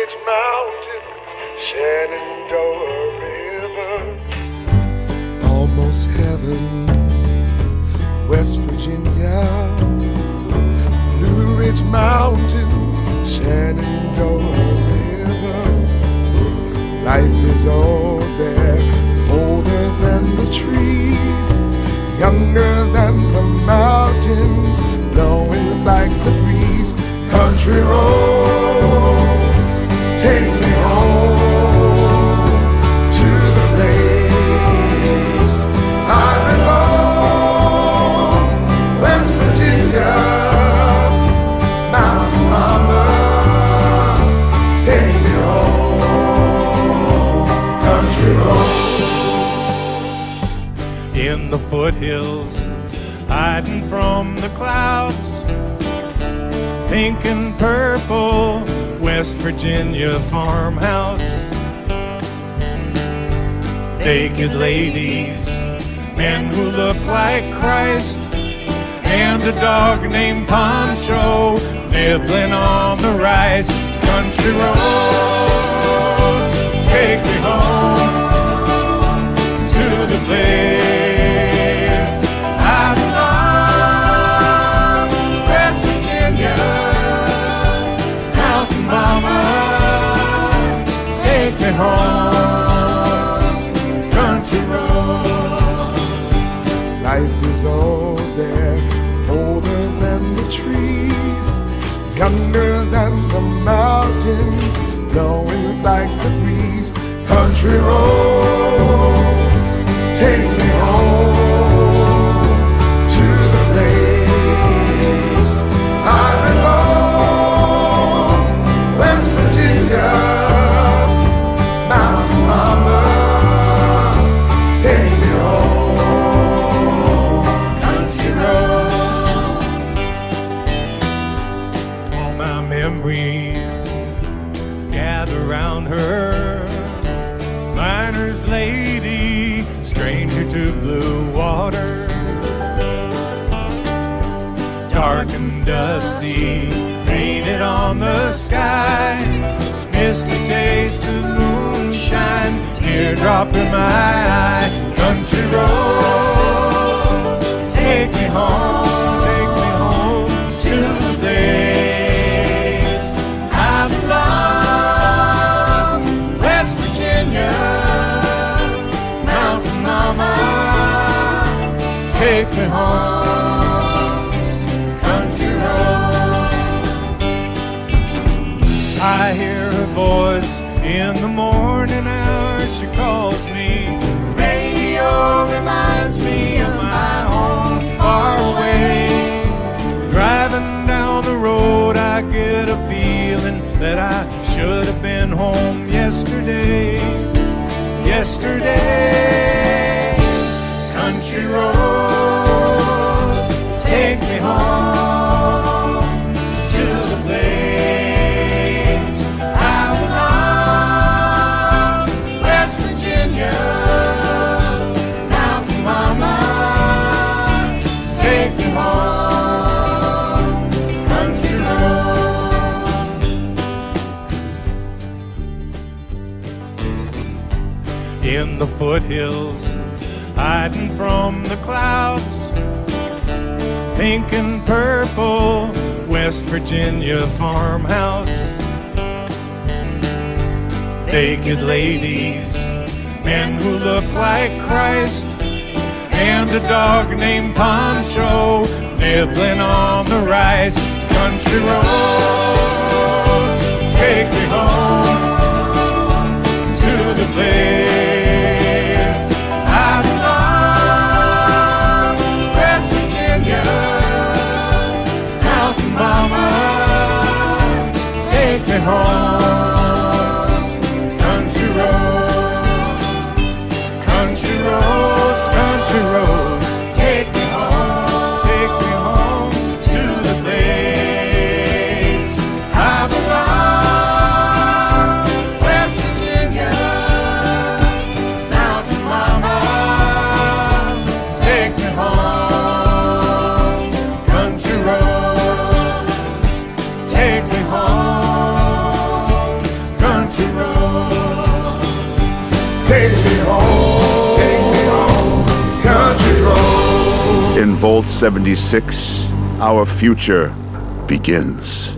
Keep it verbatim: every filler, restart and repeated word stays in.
Ridge Mountains, Shenandoah River. Almost heaven, West Virginia. Blue Ridge Mountains, Shenandoah River. Life is all there, older than the trees, younger than the mountains, blowing like the breeze. Country roads, take me home to the place I belong. West Virginia, Mountain Mama, take me home. Country roads. In the foothills, hiding from the clouds, pink and purple, West Virginia farmhouse. Naked ladies, men who look like Christ, and a dog named Poncho nibbling on the rice. Country roads, take me home to the place I belong. West Virginia, Mountain Mama, take me home. Country roads. Life is all there, older than the trees, younger than the mountains, blowing like the breeze. Country roads, take me home to the place I belong. West Virginia, Mountain Mama, take me home. Country road. All my memories gather round her. Miner's lady, stranger to blue water. Dark and dusty, painted on the sky. Misty taste of moonshine, teardrop in my eye. Country road, take me home, take me home to the place I belong. West Virginia, Mountain Mama, take me home. Country road. I hear her voice in the morning hours. She calls me. Radio reminds me of my home far away. Driving down the road, I get a feeling that I should have been home yesterday. Yesterday. Country road, take me home to the place I belong. West Virginia, Mountain Mama, take me home. Country road. In the foothills, hiding from the clouds, pink and purple, West Virginia farmhouse. Naked ladies, men who look like Christ, and a dog named Poncho nibbling on the rice. Country roads, take me home to the place I belong. West Virginia, Mountain Mama, take me home. Country roads, country roads, country roads, take me home, take me home to the place I belong. West Virginia, Mountain Mama, take me home. Country roads, take me home. Vault seventy-six, our future begins.